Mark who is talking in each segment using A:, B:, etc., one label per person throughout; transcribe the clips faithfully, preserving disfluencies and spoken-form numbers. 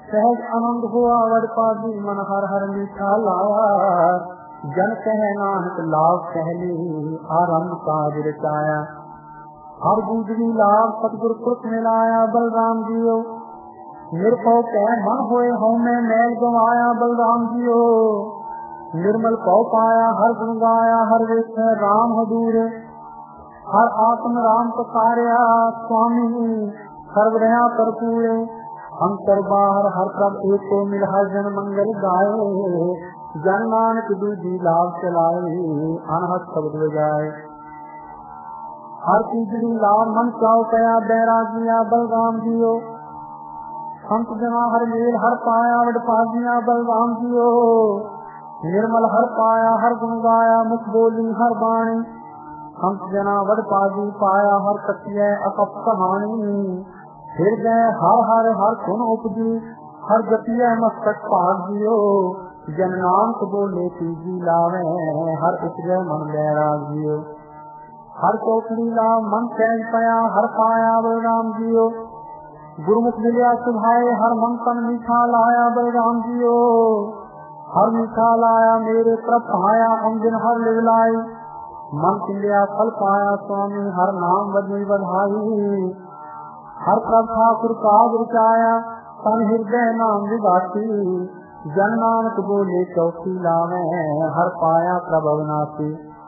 A: सहज आनंद हुआ वड पागी मन हर हर मीठा लाया। जन कह नानक लाभ कहली आरंभ काज रचाया। हर दूसरी लाभ सतगुर पुरख मिलाया बलराम जियो। निरभव कह मन होए हों में मैल गवाया बलराम जियो। निर्मल कौ पाया हर गुण गाया हर वेख राम हदूर। हर आत्म राम पसारिया स्वामी सर्व रहा भरपूर। अंतर बाहर हर प्रभ एक को मिल हर जन मंगल गाए। जन नानक दूजी लाभ चलाए अनहद शब्द बजाए। हर तीसरी लाभ मन चाओ कया बैरागिया बलराम जियो। संत जना हर मेल हर पाया वड पागिया बलराम जियो। निर्मल हर पाया हर गुण गाया मुख बोली हर बाणी। संत जना वड पागी पाया हर कथिय अकप कहानी। फिर गए हर हर हर गुण उपजी हर गतिय मस्तक भाग जियो। जन नानक बोले तीजी लावे हर उपजय मन बैराग जियो। हर चौकड़ी लाभ मन सहज पाया हर पाया बलराम जियो। गुरुमुख मिलिया सुभाए हर मन तन मीठा लाया बलराम जियो। हर मीठा लाया मेरे प्रभ आया अंजन हर लिवलाई। मन चिंदिया फल पाया स्वामी हर नाम बदली बधाई। हर प्रभ ठाकुर काज रचाया तन हृदय नाम विभाती। जन नानक बोले चौकी लावे हर पाया प्रभ अविनाशी।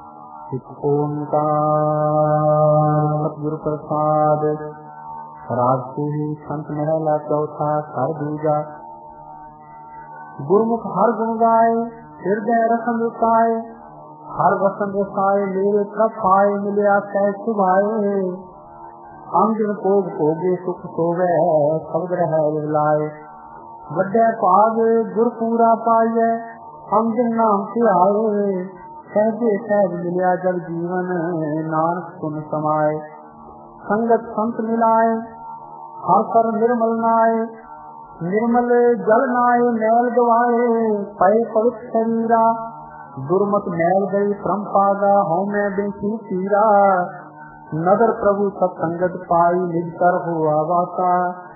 A: ओंकार सतगुरु प्रसाद। राजसी संत महला चौथा सर दूजा। गुरुमुख हर गुण गाए हृदय रसन रुकाए। हर वसन रसाए मेरे प्रभ आए मिलिया सह सुभाए। अंजन भोग भोगे सुख सोवे शब्द रह लाए। वड्डे भाग गुर पूरा पाइए अंजन नाम से आए। सहजे सहज मिलिया जल जीवन नानक सुन समाए। संगत संत मिलाए हर कर निर्मल नाए। निर्मल जल नाए मैल गवाए पय पवित्र शरीरा। दुर्मत मैल गई परम पागा हूँ मैं बेसी तीरा। नगर प्रभु सत्संगत पाई निज कर हुआ वासा।